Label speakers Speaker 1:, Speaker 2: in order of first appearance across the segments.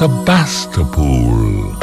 Speaker 1: Sebastopol.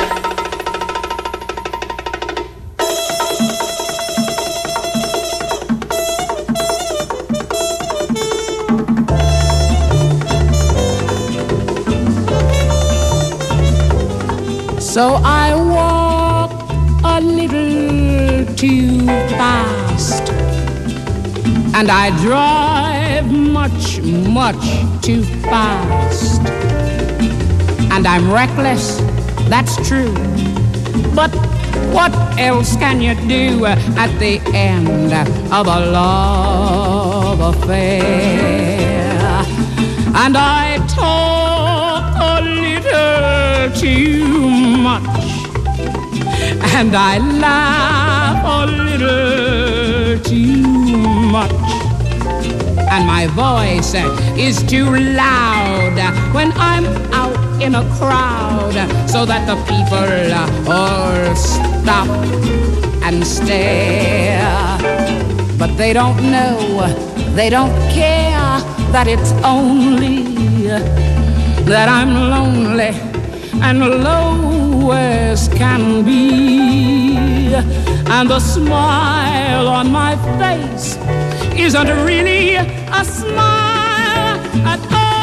Speaker 2: So I walk a little too fast, and I drive much, much too fast. And I'm reckless, that's true. But what else can you do at the end of a love affair? And I talk a little too much, and I laugh a little too much, and my voice is too loud when I'm out in a crowd, so that the people all stop and stare. But they don't know, they don't care that it's only that I'm lonely and low as can be, and the smile on my face isn't really a smile at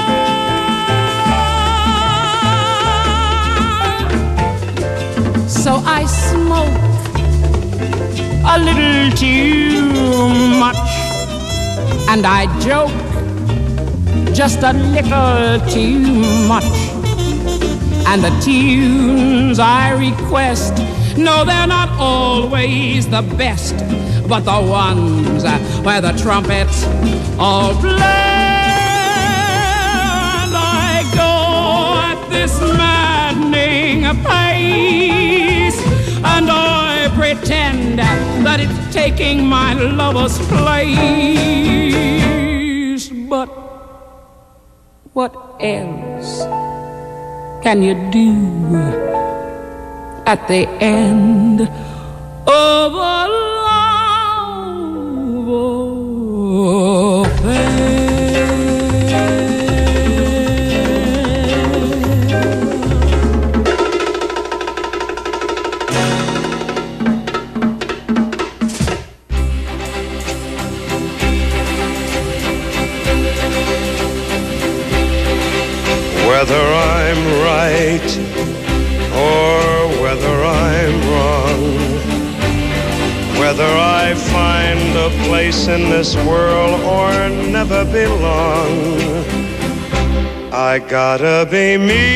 Speaker 2: all. So I smoke a little too much, and I joke just a little too much. And the tunes I request, no, they're not always the best, but the ones where the trumpets all play. And I go at this maddening pace, and I pretend that it's taking my lover's place. But what else can you do at the end of a love affair?
Speaker 3: Whether I'm right or whether I'm wrong, whether I find a place in this world or never belong, I gotta be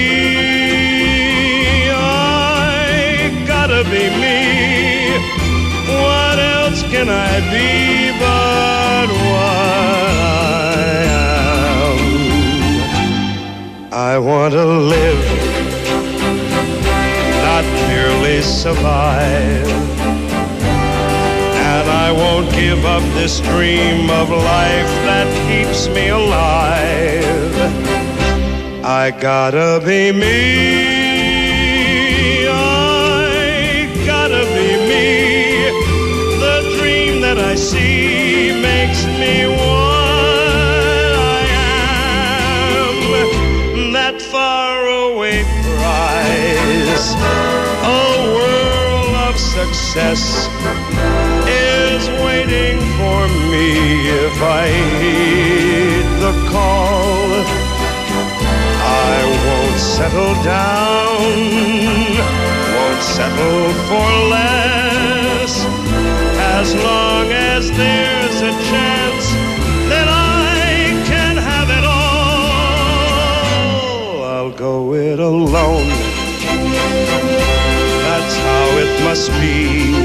Speaker 3: me, I gotta be me. What else can I be but what I am? I want to live, not merely survive. And I won't give up this dream of life that keeps me alive. I gotta be me, I gotta be me. The dream that I see makes me what I am. That faraway prize, a world of success, is waiting for me if I heed the call. I won't settle down, won't settle for less, as long as there's a chance that I can have it all. I'll go it alone, that's how it must be.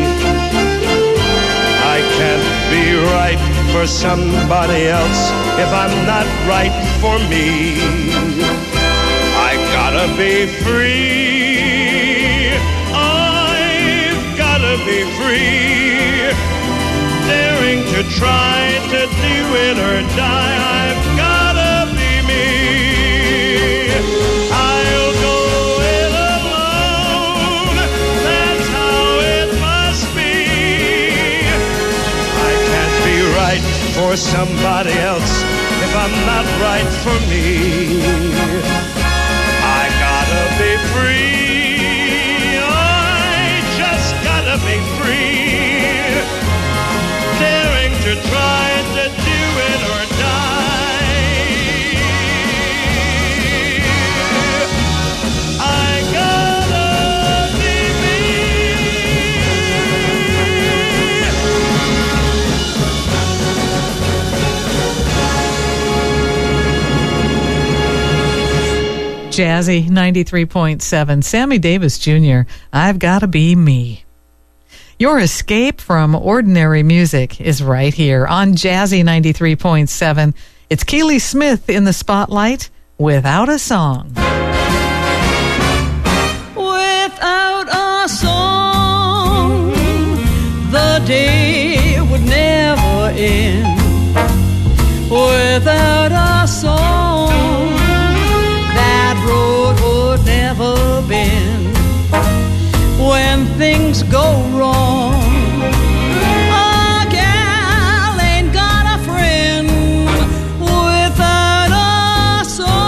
Speaker 3: I can't be right for somebody else if I'm not right for me. I gotta be free, I've gotta be free. Daring to try to do it or die, I've gotta be me. I'll go it alone, that's how it must be. I can't be right for somebody else if I'm not right for me. I gotta be free. I just gotta be free. Daring to try to do it or die. I gotta be me.
Speaker 1: Jazzy 93.7. Sammy Davis Jr., I've Gotta Be Me. Your escape from ordinary music is right here on Jazzy 93.7. It's Keely Smith in the spotlight, Without a Song.
Speaker 2: Without a song, the day would never end. Without a song, that road would never bend. When things go wrong, a gal ain't got a friend without a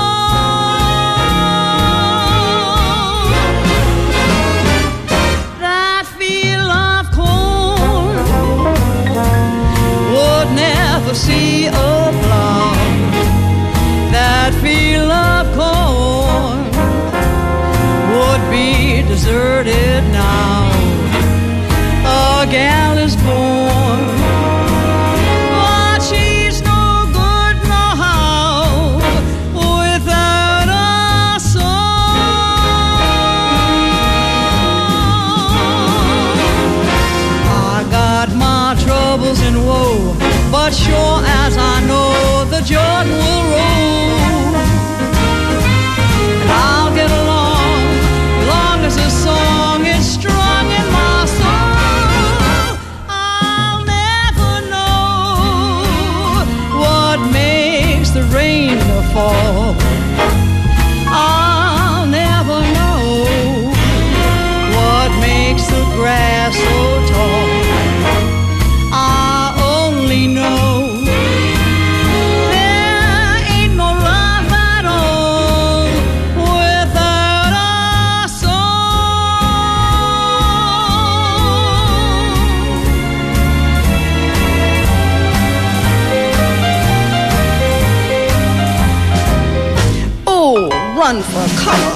Speaker 2: song. That field of corn would never see a plow. That field of corn would be deserted now. A gal is born, but she's no good no how without a song. I got my troubles and woe, but sure as I know the Jordan will roll, and I'll get along long as the song is strong in my soul. I'll never know what makes the rain fall. I'll never know what makes the grass so tall. I only know there ain't no love at all without a song. Oh, run for cover.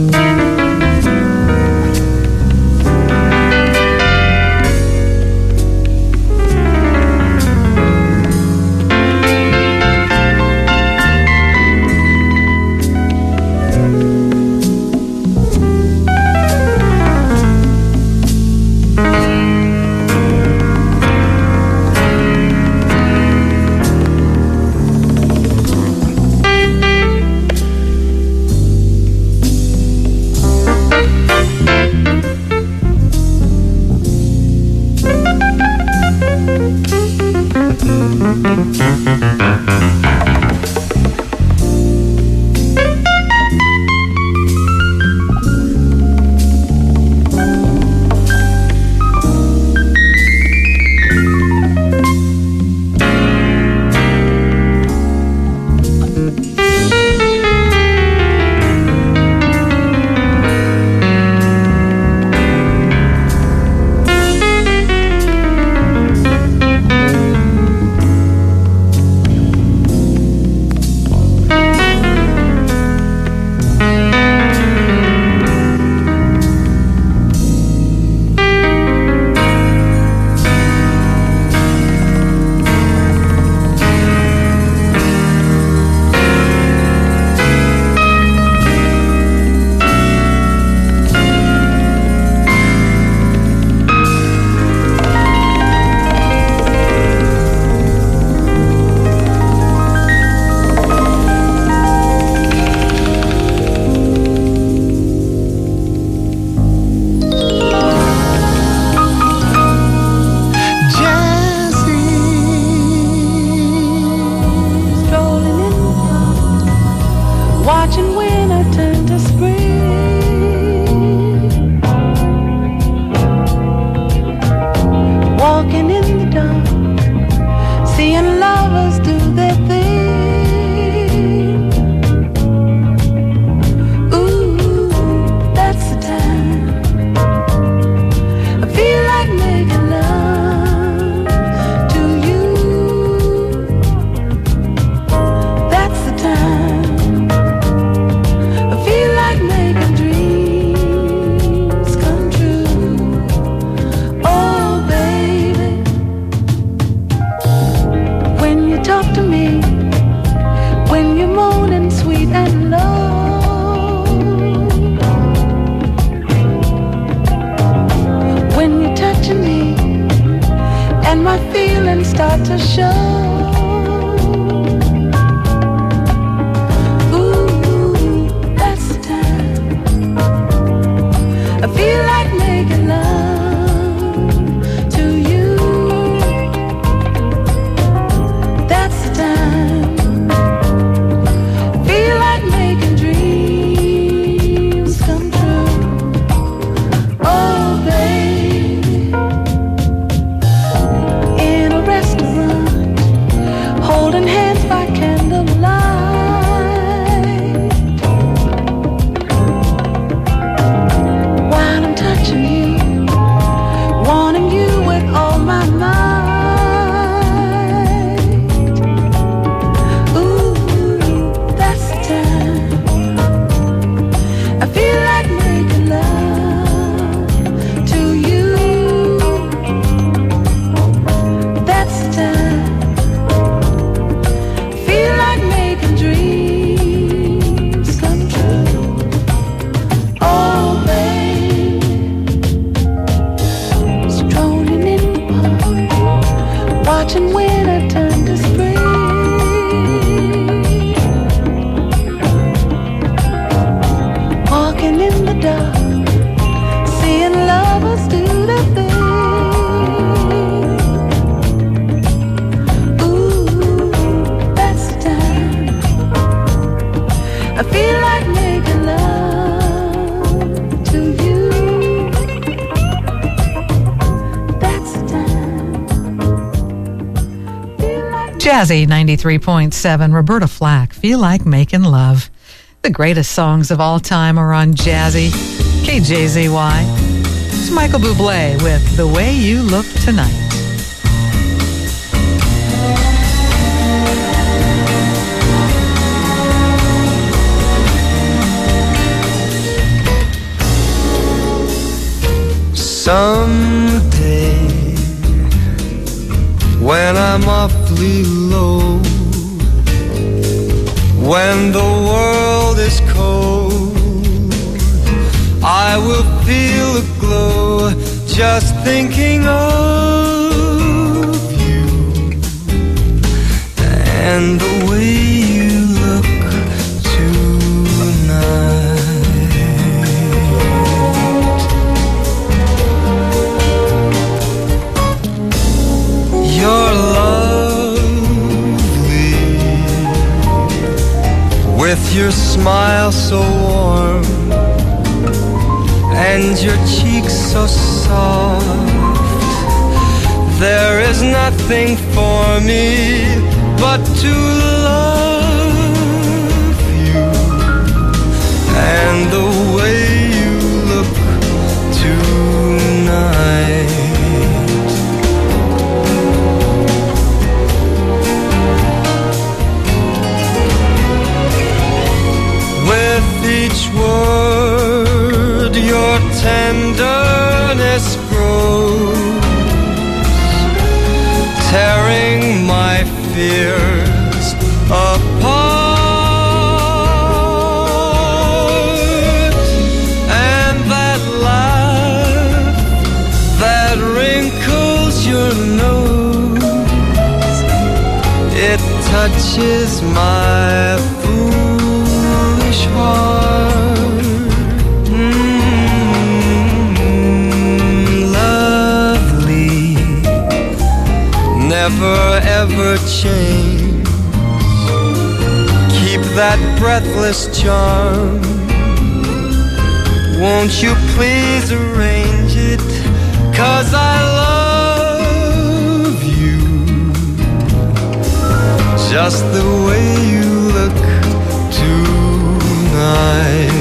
Speaker 1: Jazzy 93.7, Roberta Flack, Feel Like Making Love. The greatest songs of all time are on Jazzy. KJZY. It's Michael Bublé with The Way You Look Tonight.
Speaker 4: Someday, when I'm awfully low, when the world is cold, I will feel a glow just thinking of you and the way you look tonight. You're lovely with your smile so warm and your cheeks so soft. There is nothing for me but to love you and the way you look tonight. With each word your tenderness grows, tearing my fears apart. And that laugh that wrinkles your nose, it touches my foolish heart. Lovely, never ever change. Keep that breathless charm. Won't you please arrange it? 'Cause I love you just the way you look tonight.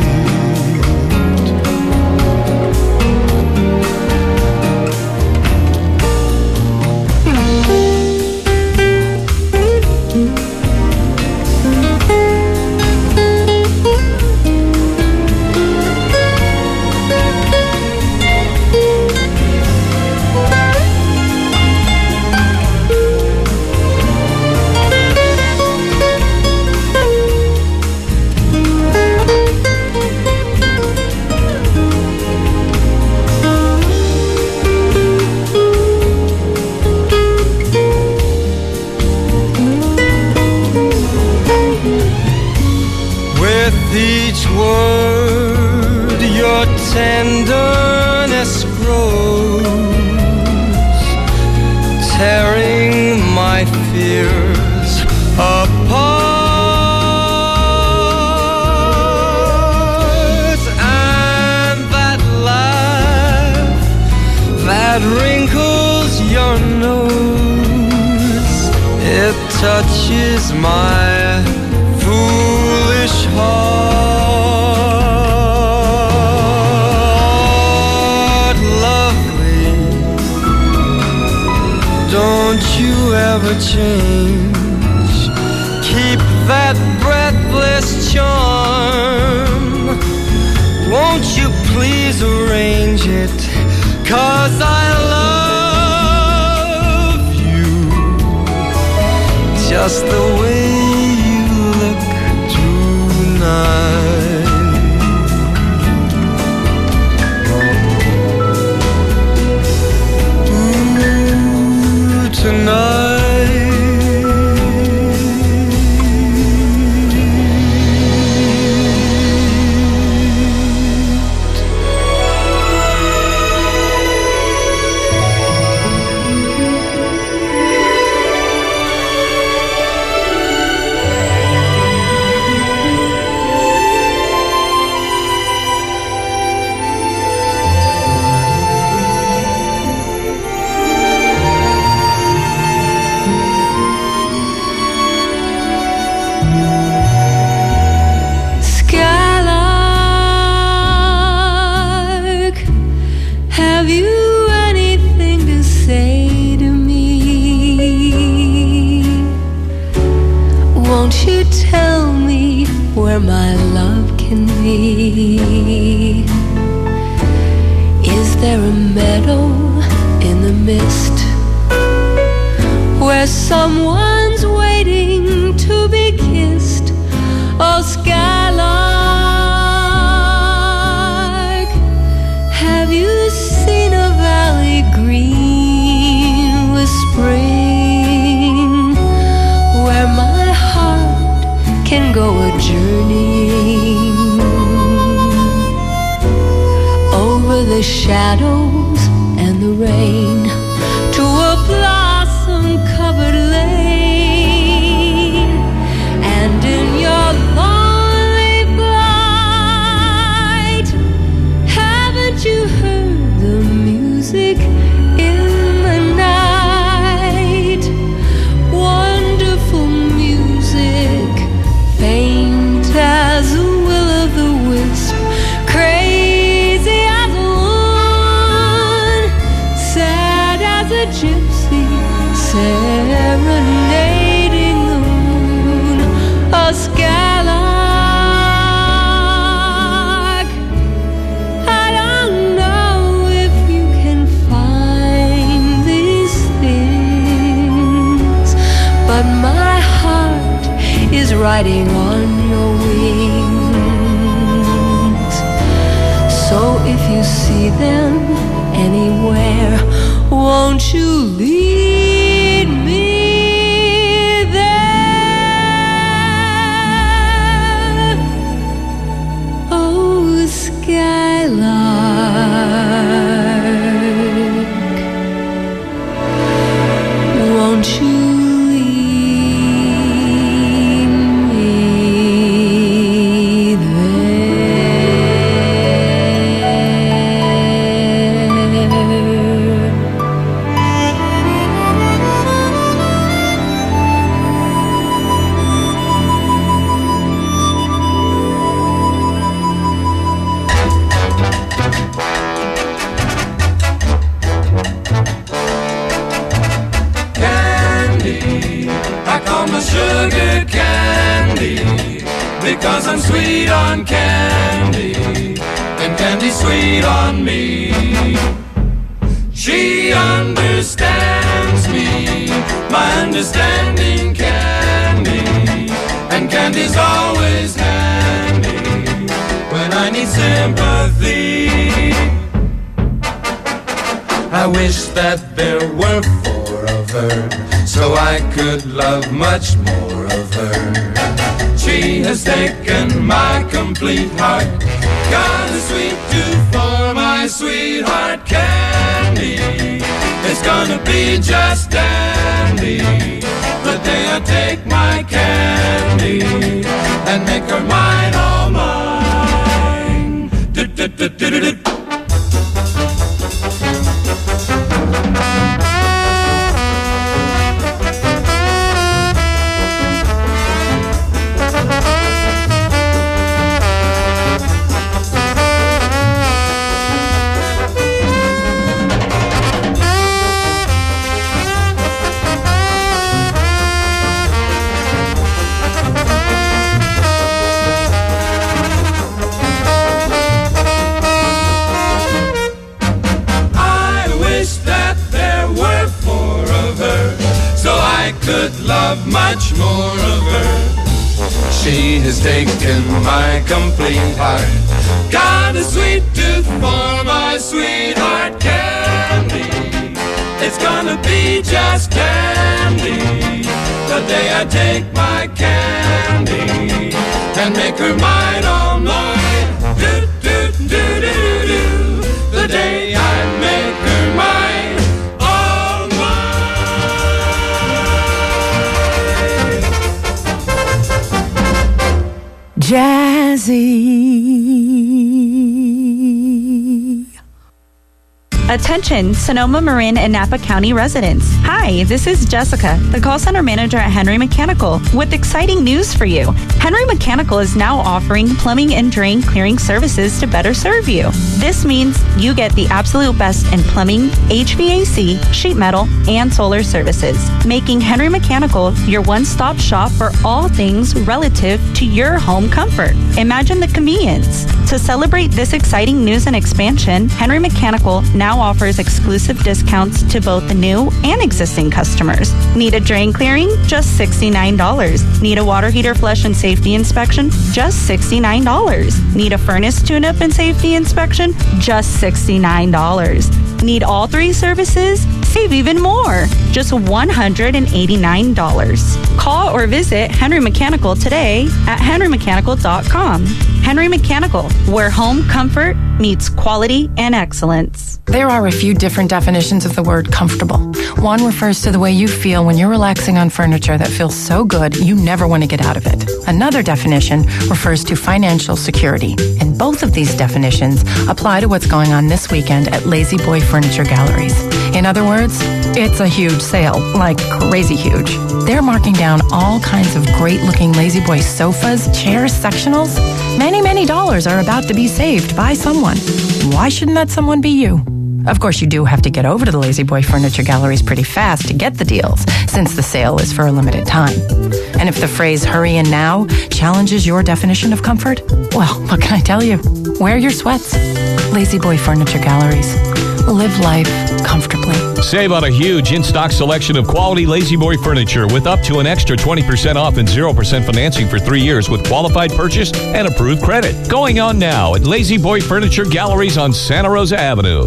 Speaker 4: Each word your tenderness grows, tearing my fears apart. And that laugh that wrinkles your nose, it touches my foolish heart. Lovely, don't you ever change. Keep that breathless charm. Won't you please arrange it? 'Cause I love you just the way you look tonight. Ooh, tonight.
Speaker 5: where my love can be. Is there a the shadows and the rain to a blossom-covered lane, and in your lonely flight, haven't you heard the music in the night? Wonderful music, faint as a will-o'-the-wisp, crazy as a woman, sad as a gypsy, serenading the moon, a skylark. I don't know if you can find these things, but my heart is riding on your wings. So if you see them anywhere, won't you lead me there? Oh, skylark, won't you lead me
Speaker 4: sugar candy, because I'm sweet on candy, and candy's sweet on me. She understands me, my understanding candy, and candy's always handy when I need sympathy. I wish that there were four of her, so I could love much more of her. She has taken my complete heart, got a sweet tooth for my sweetheart candy. It's gonna be just dandy the day I take my candy and make her mine, all mine. Do-do-do-do-do-do. Could love much more of her. She has taken my complete heart, got a sweet tooth for my sweetheart candy. It's gonna be just candy the day I take my candy and make her mine, all mine. Do do do do do. The day I make her mine.
Speaker 6: Jazzy. Attention, Sonoma, Marin, and Napa County residents. Hi, this is Jessica, the call center manager at Henry Mechanical, with exciting news for you. Henry Mechanical is now offering plumbing and drain clearing services to better serve you. This means you get the absolute best in plumbing, HVAC, sheet metal, and solar services, making Henry Mechanical your one-stop shop for all things relative to your home comfort. Imagine the convenience. To celebrate this exciting news and expansion, Henry Mechanical now offers exclusive discounts to both the new and existing customers. Need a drain clearing? Just $69. Need a water heater flush and safety inspection? Just $69. Need a furnace tune-up and safety inspection? Just $69. Need all three services? Save even more. Just $189. Call or visit Henry Mechanical today at henrymechanical.com. Henry Mechanical, where home comfort meets quality and excellence.
Speaker 7: There are a few different definitions of the word comfortable. One refers to the way you feel when you're relaxing on furniture that feels so good you never want to get out of it. Another definition refers to financial security. And both of these definitions apply to what's going on this weekend at Lazy Boy Furniture Galleries. In other words, it's a huge sale, like crazy huge. They're marking down all kinds of great-looking Lazy Boy sofas, chairs, sectionals. Many dollars are about to be saved by someone. Why shouldn't that someone be you? Of course, you do have to get over to the Lazy Boy Furniture Galleries pretty fast to get the deals, since the sale is for a limited time. And if the phrase "hurry in now" challenges your definition of comfort, well, what can I tell you? Wear your sweats. Lazy Boy Furniture Galleries. Live life comfortably.
Speaker 8: Save on a huge in-stock selection of quality Lazy Boy furniture with up to an extra 20% off and 0% financing for 3 years with qualified purchase and approved credit. Going on now at Lazy Boy Furniture Galleries on Santa Rosa Avenue.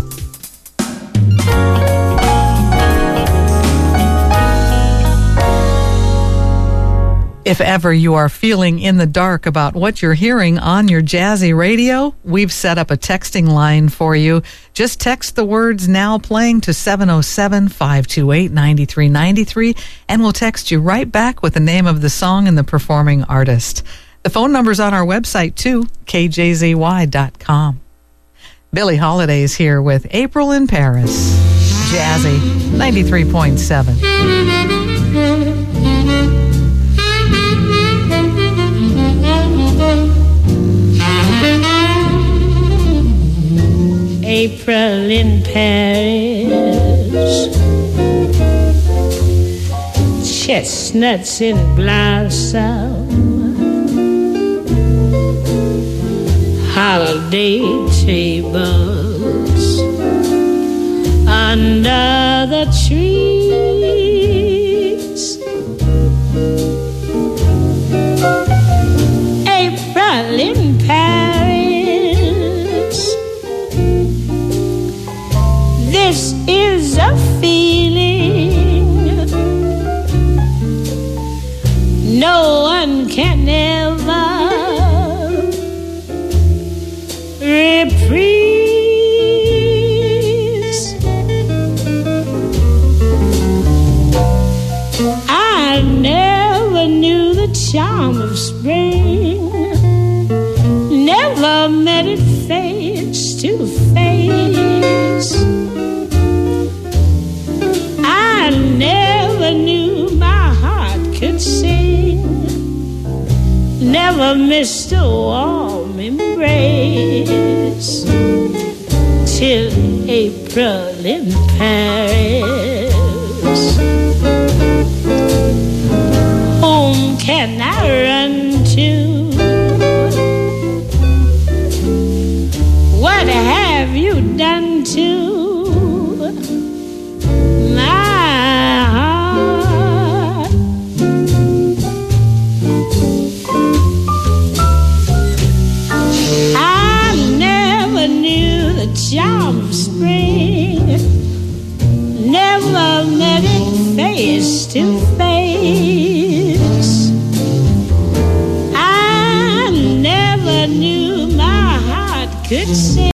Speaker 1: If ever you are feeling in the dark about what you're hearing on your Jazzy radio, we've set up a texting line for you. Just text the words "now playing" to 707-528-9393, and we'll text you right back with the name of the song and the performing artist. The phone number's on our website, too, kjzy.com. Billie Holiday is here with April in Paris. Jazzy, 93.7.
Speaker 9: April in Paris, chestnuts in blossom, holiday tables under the trees. April in Paris, this is a feeling no one can ever reprise. I never knew the charm of spring, never met it face to face. I never knew my heart could sing, never missed a warm embrace, till April in Paris. Whom can I run to? What have you done to my heart? I never knew the charm of spring, never met it face to face.